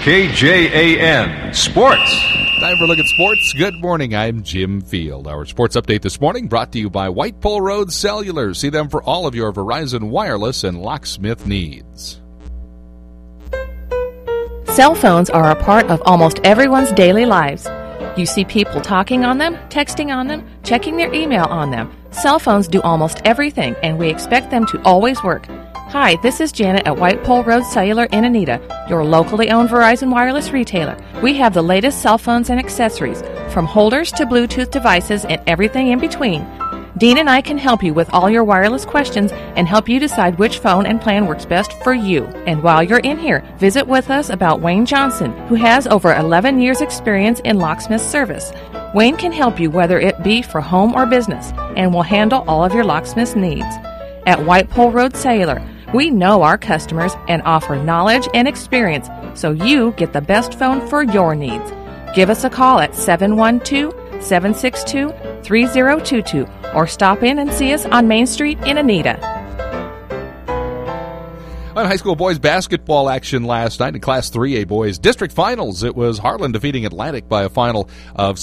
KJAN Sports. Time for a look at sports. Good morning, I'm Jim Field. Our sports update this morning brought to you by White Pole Road Cellular. See them for all of your Verizon wireless and locksmith needs. Cell phones are a part of almost everyone's daily lives. You see people talking on them, texting on them, checking their email on them. Cell phones do almost everything, and we expect them to always work. Hi, this is Janet at White Pole Road Cellular in Anita, your locally owned Verizon wireless retailer. We have the latest cell phones and accessories, from holders to Bluetooth devices and everything in between. Dean and I can help you with all your wireless questions and help you decide which phone and plan works best for you. And while you're in here, visit with us about Wayne Johnson, who has over 11 years' experience in locksmith service. Wayne can help you whether it be for home or business and will handle all of your locksmith's needs. At White Pole Road Cellular, we know our customers and offer knowledge and experience so you get the best phone for your needs. Give us a call at 712-762-3022 or stop in and see us on Main Street in Anita. On high school boys basketball action last night in Class 3A boys district finals, it was Harlan defeating Atlantic by a final of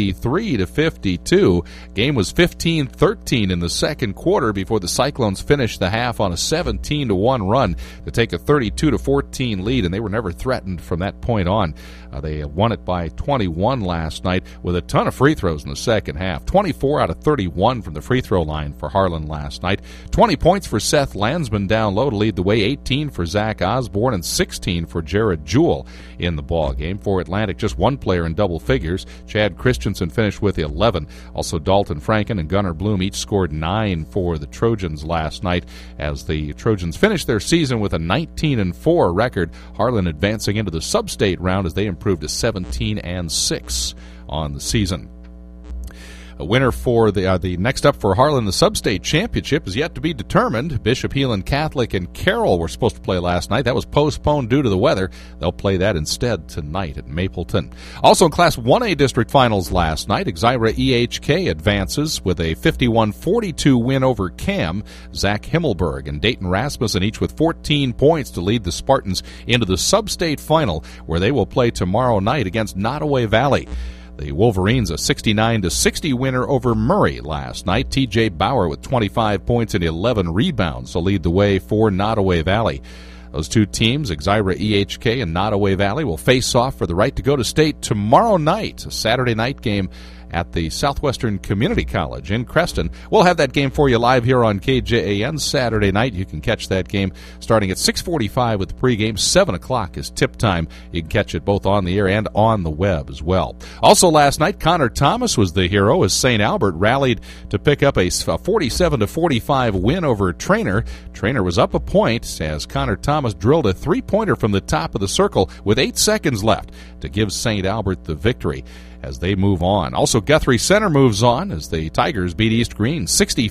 73-52. Game was 15-13 in the second quarter before the Cyclones finished the half on a 17-1 run to take a 32-14 lead, and they were never threatened from that point on. They won it by 21 last night with a ton of free throws in the second half. 24 out of 31 from the free throw line for Harlan last night. 20 points for Seth Landsman down low to lead the way. 18 for Zach Osborne and 16 for Jared Jewell in the ball game. For Atlantic, just one player in double figures. Chad Christensen finished with 11. Also Dalton Franken and Gunnar Bloom each scored 9 for the Trojans last night as the Trojans finished their season with a 19-4 record. Harlan advancing into the sub-state round as they improved to 17-6 on the season. A winner for the next up for Harlan, the Sub-State Championship, is yet to be determined. Bishop Heelan Catholic and Carroll were supposed to play last night. That was postponed due to the weather. They'll play that instead tonight at Mapleton. Also in Class 1A district finals last night, Exira EHK advances with a 51-42 win over Cam. Zach Himmelberg and Dayton Rasmussen each with 14 points to lead the Spartans into the Sub-State final, where they will play tomorrow night against Nottoway Valley. The Wolverines a 69-60 winner over Murray last night. T.J. Bauer with 25 points and 11 rebounds to lead the way for Nottoway Valley. Those two teams, Exira EHK and Nottoway Valley, will face off for the right to go to state tomorrow night, a Saturday night game at the Southwestern Community College in Creston. We'll have that game for you live here on KJAN Saturday night. You can catch that game starting at 6:45 with the pregame. 7 o'clock is tip time. You can catch it both on the air and on the web as well. Also last night, Connor Thomas was the hero as St. Albert rallied to pick up a 47-45 win over Trainer. Trainer was up a point as Connor Thomas drilled a three-pointer from the top of the circle with 8 seconds left to give St. Albert the victory as they move on. Also, Guthrie Center moves on as the Tigers beat East Green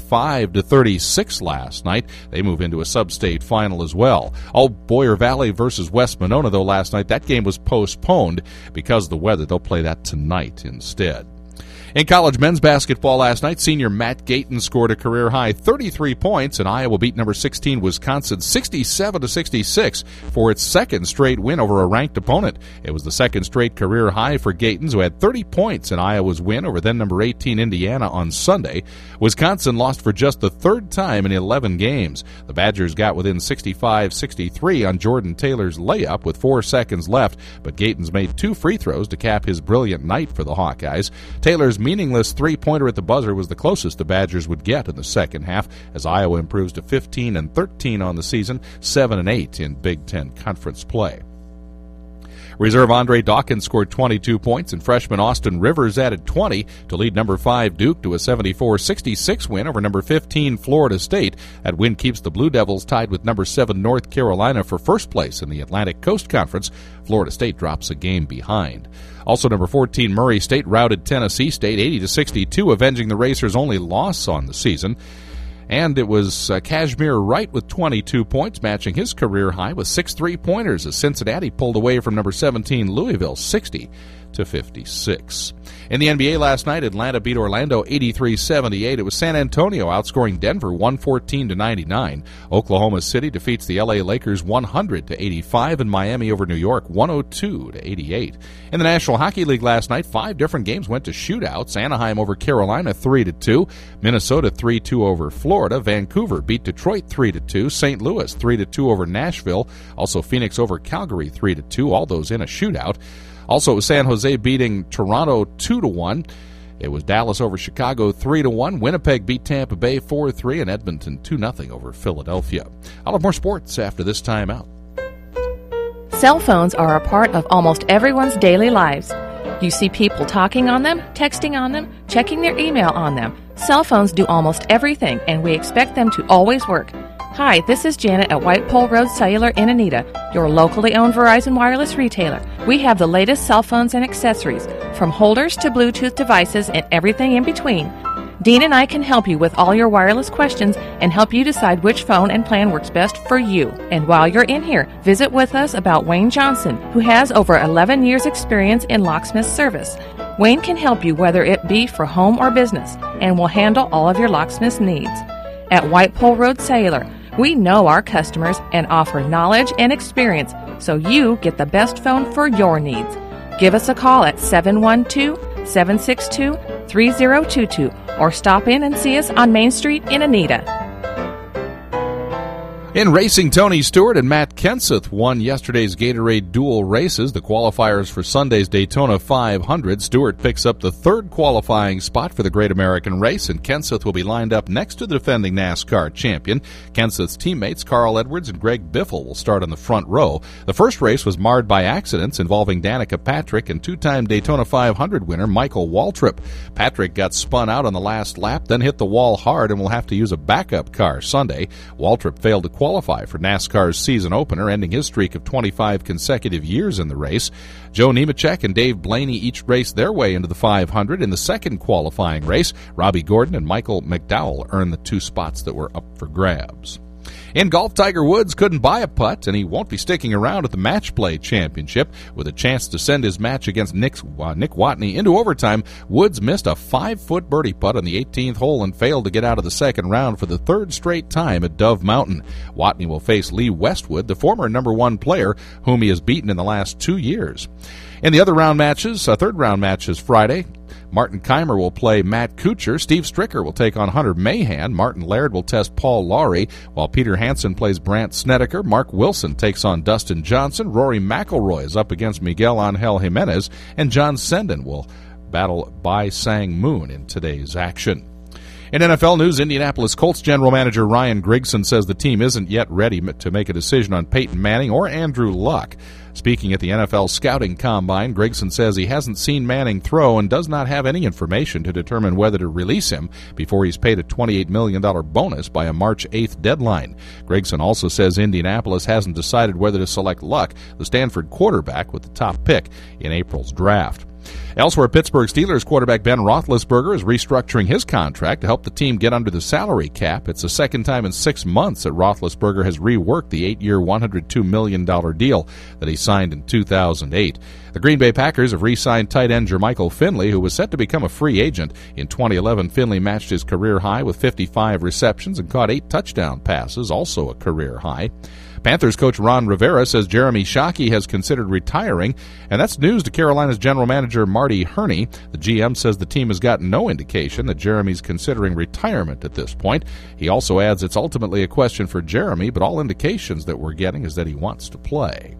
65-36 last night. They move into a sub-state final as well. Boyer Valley versus West Monona, though, last night, that game was postponed because of the weather. They'll play that tonight instead. In college men's basketball last night, senior Matt Gayton scored a career-high 33 points, and Iowa beat number 16 Wisconsin 67-66 for its second straight win over a ranked opponent. It was the second straight career high for Gaytons, who had 30 points in Iowa's win over then number 18 Indiana on Sunday. Wisconsin lost for just the third time in 11 games. The Badgers got within 65-63 on Jordan Taylor's layup with 4 seconds left, but Gaytons made 2 free throws to cap his brilliant night for the Hawkeyes. Taylor's meaningless three-pointer at the buzzer was the closest the Badgers would get in the second half, as Iowa improves to 15-13 on the season, 7-8 in Big Ten Conference play. Reserve Andre Dawkins scored 22 points, and freshman Austin Rivers added 20 to lead number 5 Duke to a 74-66 win over number 15 Florida State. That win keeps the Blue Devils tied with number 7 North Carolina for first place in the Atlantic Coast Conference. Florida State drops a game behind. Also, number 14 Murray State routed Tennessee State 80-62, avenging the Racers' only loss on the season. And it was Kashmir Wright with 22 points, matching his career high with 6 3-pointers as Cincinnati pulled away from number 17 Louisville 60-59. 56. In the NBA last night, Atlanta beat Orlando 83-78. It was San Antonio outscoring Denver 114-99. Oklahoma City defeats the LA Lakers 100-85, and Miami over New York 102-88. In the National Hockey League last night, 5 different games went to shootouts. Anaheim over Carolina 3-2, Minnesota 3-2 over Florida, Vancouver beat Detroit 3-2, St. Louis 3-2 over Nashville, also Phoenix over Calgary 3-2, all those in a shootout. Also, it was San Jose beating Toronto 2-1. It was Dallas over Chicago 3-1. Winnipeg beat Tampa Bay 4-3, and Edmonton 2-0 over Philadelphia. I'll have more sports after this timeout. Cell phones are a part of almost everyone's daily lives. You see people talking on them, texting on them, checking their email on them. Cell phones do almost everything, and we expect them to always work. Hi, this is Janet at White Pole Road Cellular in Anita, your locally owned Verizon wireless retailer. We have the latest cell phones and accessories, from holders to Bluetooth devices and everything in between. Dean and I can help you with all your wireless questions and help you decide which phone and plan works best for you. And while you're in here, visit with us about Wayne Johnson, who has over 11 years' experience in locksmith service. Wayne can help you whether it be for home or business, and will handle all of your locksmith's needs. At White Pole Road Cellular, we know our customers and offer knowledge and experience so you get the best phone for your needs. Give us a call at 712-762-3022 or stop in and see us on Main Street in Anita. In racing, Tony Stewart and Matt Kenseth won yesterday's Gatorade Dual races, the qualifiers for Sunday's Daytona 500. Stewart picks up the 3rd qualifying spot for the Great American Race, and Kenseth will be lined up next to the defending NASCAR champion. Kenseth's teammates Carl Edwards and Greg Biffle will start on the front row. The first race was marred by accidents involving Danica Patrick and 2-time Daytona 500 winner Michael Waltrip. Patrick got spun out on the last lap, then hit the wall hard and will have to use a backup car Sunday. Waltrip failed to qualify for NASCAR's season opener, ending his streak of 25 consecutive years in the race. Joe Nemechek and Dave Blaney each raced their way into the 500. In the second qualifying race, Robbie Gordon and Michael McDowell earned the 2 spots that were up for grabs. In golf, Tiger Woods couldn't buy a putt, and he won't be sticking around at the Match Play Championship. With a chance to send his match against Nick Watney into overtime, Woods missed a 5-foot birdie putt on the 18th hole and failed to get out of the second round for the 3rd straight time at Dove Mountain. Watney will face Lee Westwood, the former number 1 player, whom he has beaten in the last 2 years. In the other round matches, third round match is Friday. Martin Keimer will play Matt Kuchar. Steve Stricker will take on Hunter Mahan. Martin Laird will test Paul Lawrie, while Peter Hansen plays Brandt Snedeker. Mark Wilson takes on Dustin Johnson. Rory McIlroy is up against Miguel Angel Jimenez, and John Senden will battle Bai Sang Moon in today's action. In NFL news, Indianapolis Colts general manager Ryan Grigson says the team isn't yet ready to make a decision on Peyton Manning or Andrew Luck. Speaking at the NFL Scouting Combine, Grigson says he hasn't seen Manning throw and does not have any information to determine whether to release him before he's paid a $28 million bonus by a March 8th deadline. Grigson also says Indianapolis hasn't decided whether to select Luck, the Stanford quarterback, with the top pick in April's draft. Elsewhere, Pittsburgh Steelers quarterback Ben Roethlisberger is restructuring his contract to help the team get under the salary cap. It's the second time in 6 months that Roethlisberger has reworked the 8-year, $102 million deal that he signed in 2008. The Green Bay Packers have re-signed tight end Jermichael Finley, who was set to become a free agent. In 2011, Finley matched his career high with 55 receptions and caught 8 touchdown passes, also a career high. Panthers coach Ron Rivera says Jeremy Shockey has considered retiring, and that's news to Carolina's general manager Marty Herney. The GM says the team has gotten no indication that Jeremy's considering retirement at this point. He also adds it's ultimately a question for Jeremy, but all indications that we're getting is that he wants to play.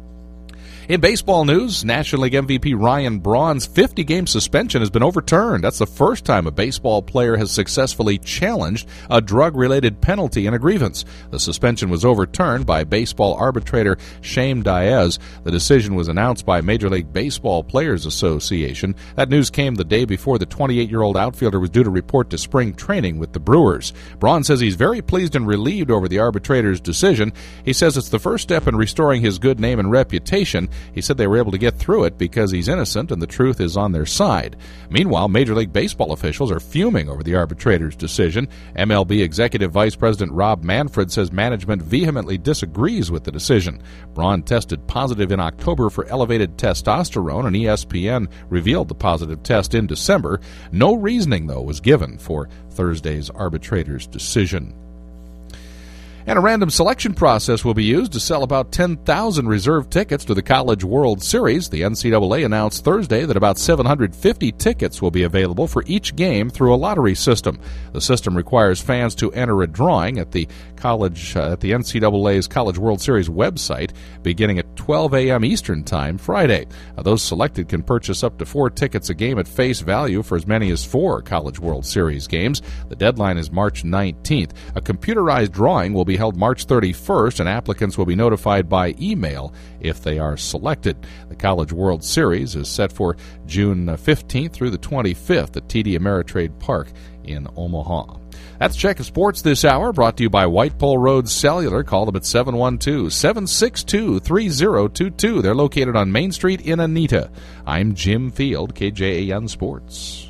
In baseball news, National League MVP Ryan Braun's 50-game suspension has been overturned. That's the first time a baseball player has successfully challenged a drug-related penalty in a grievance. The suspension was overturned by baseball arbitrator Shame Diaz. The decision was announced by Major League Baseball Players Association. That news came the day before the 28-year-old outfielder was due to report to spring training with the Brewers. Braun says he's very pleased and relieved over the arbitrator's decision. He says it's the first step in restoring his good name and reputation. He said they were able to get through it because he's innocent and the truth is on their side. Meanwhile, Major League Baseball officials are fuming over the arbitrator's decision. MLB Executive Vice President Rob Manfred says management vehemently disagrees with the decision. Braun tested positive in October for elevated testosterone, and ESPN revealed the positive test in December. No reasoning, though, was given for Thursday's arbitrator's decision. And a random selection process will be used to sell about 10,000 reserve tickets to the College World Series. The NCAA announced Thursday that about 750 tickets will be available for each game through a lottery system. The system requires fans to enter a drawing at the NCAA's College World Series website beginning at 12 a.m. Eastern Time Friday. Those selected can purchase up to 4 tickets a game at face value for as many as 4 College World Series games. The deadline is March 19th. A computerized drawing will be held March 31st, and applicants will be notified by email if they are selected. The College World Series is set for June 15th through the 25th at TD Ameritrade Park in Omaha. That's Check of Sports this hour, brought to you by White Pole Road Cellular. Call them at 712-762-3022. They're located on Main Street in Anita. I'm Jim Field, KJAN Sports.